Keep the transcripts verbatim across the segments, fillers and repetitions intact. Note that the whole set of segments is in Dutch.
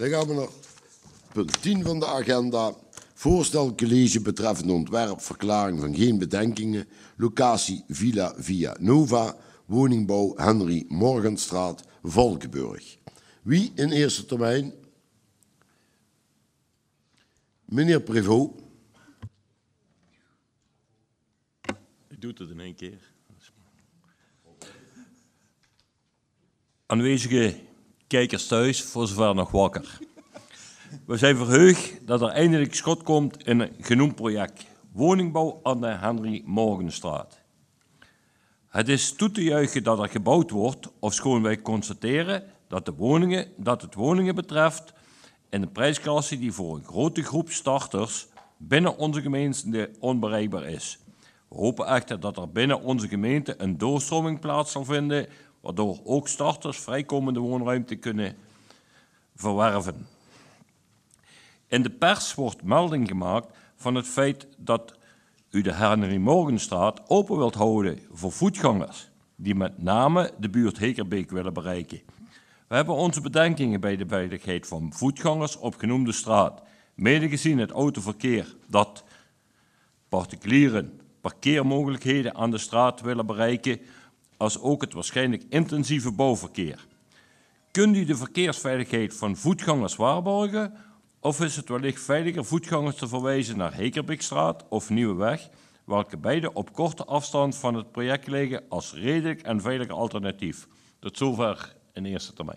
Dan gaan we naar punt tien van de agenda. Voorstel college betreffende ontwerpverklaring van geen bedenkingen. Locatie Villa Via Nova. Woningbouw Henry Morgenstraat, Valkenburg. Wie in eerste termijn? Meneer Prévost. Ik doe het in één keer. Aanwezige kijkers thuis, voor zover nog wakker. We zijn verheugd dat er eindelijk schot komt in een genoemd project. Woningbouw aan de Henry Morgenstraat. Het is toe te juichen dat er gebouwd wordt, ofschoon wij constateren dat, de woningen, dat het woningen betreft in de prijsklasse die voor een grote groep starters binnen onze gemeente onbereikbaar is. We hopen echter dat er binnen onze gemeente een doorstroming plaats zal vinden, waardoor ook starters vrijkomende woonruimte kunnen verwerven. In de pers wordt melding gemaakt van het feit dat u de Henry Morgenstraat open wilt houden voor voetgangers die met name de buurt Hekerbeek willen bereiken. We hebben onze bedenkingen bij de veiligheid van voetgangers op genoemde straat, mede gezien het autoverkeer dat particulieren parkeermogelijkheden aan de straat willen bereiken, als ook het waarschijnlijk intensieve bouwverkeer. Kunt u de verkeersveiligheid van voetgangers waarborgen, of is het wellicht veiliger voetgangers te verwijzen naar Hekerbeekstraat of Nieuweweg, welke beide op korte afstand van het project liggen als redelijk en veilig alternatief? Tot zover in eerste termijn.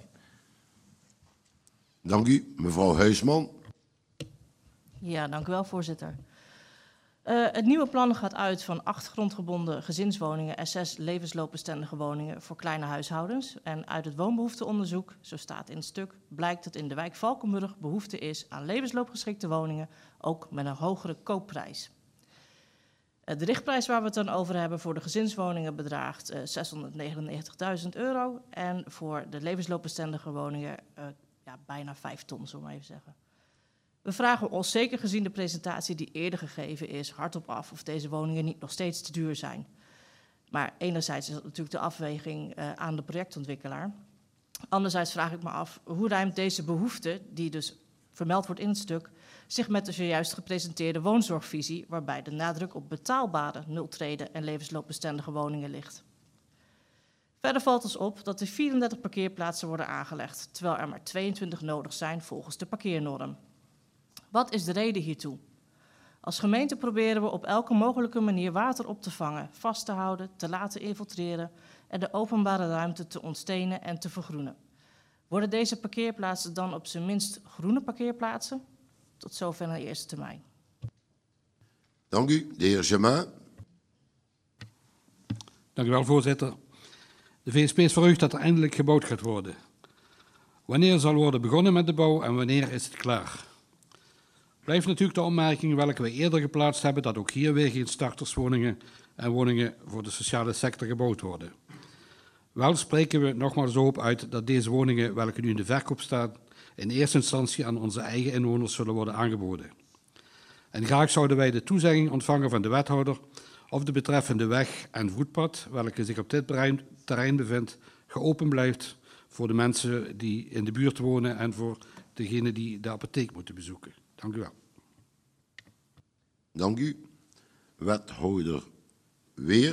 Dank u, mevrouw Huisman. Ja, dank u wel, voorzitter. Uh, het nieuwe plan gaat uit van acht grondgebonden gezinswoningen en zes levensloopbestendige woningen voor kleine huishoudens. En uit het woonbehoefteonderzoek, zo staat in het stuk, blijkt dat in de wijk Valkenburg behoefte is aan levensloopgeschikte woningen, ook met een hogere koopprijs. Uh, de richtprijs waar we het dan over hebben voor de gezinswoningen bedraagt uh, zeshonderdnegenennegentigduizend euro en voor de levensloopbestendige woningen uh, ja, bijna vijf ton, zullen we maar even zeggen. We vragen ons, zeker gezien de presentatie die eerder gegeven is, hardop af of deze woningen niet nog steeds te duur zijn. Maar enerzijds is dat natuurlijk de afweging uh, aan de projectontwikkelaar. Anderzijds vraag ik me af, hoe ruimt deze behoefte, die dus vermeld wordt in het stuk, zich met de zojuist gepresenteerde woonzorgvisie, waarbij de nadruk op betaalbare, nultreden en levensloopbestendige woningen ligt. Verder valt ons op dat er vierendertig parkeerplaatsen worden aangelegd, terwijl er maar tweeëntwintig nodig zijn volgens de parkeernorm. Wat is de reden hiertoe? Als gemeente proberen we op elke mogelijke manier water op te vangen, vast te houden, te laten infiltreren en de openbare ruimte te ontstenen en te vergroenen. Worden deze parkeerplaatsen dan op zijn minst groene parkeerplaatsen? Tot zover in de eerste termijn. Dank u, de heer Jamin. Dank u wel, voorzitter. De V S P is verheugd dat er eindelijk gebouwd gaat worden. Wanneer zal worden begonnen met de bouw en wanneer is het klaar? Blijft natuurlijk de opmerking welke we eerder geplaatst hebben, dat ook hier weer geen starterswoningen en woningen voor de sociale sector gebouwd worden. Wel spreken we nogmaals hoop uit dat deze woningen, welke nu in de verkoop staan, in eerste instantie aan onze eigen inwoners zullen worden aangeboden. En graag zouden wij de toezegging ontvangen van de wethouder of de betreffende weg en voetpad, welke zich op dit terrein bevindt, geopend blijft voor de mensen die in de buurt wonen en voor degenen die de apotheek moeten bezoeken. Dank u wel. Dank u. Wethouder Weer.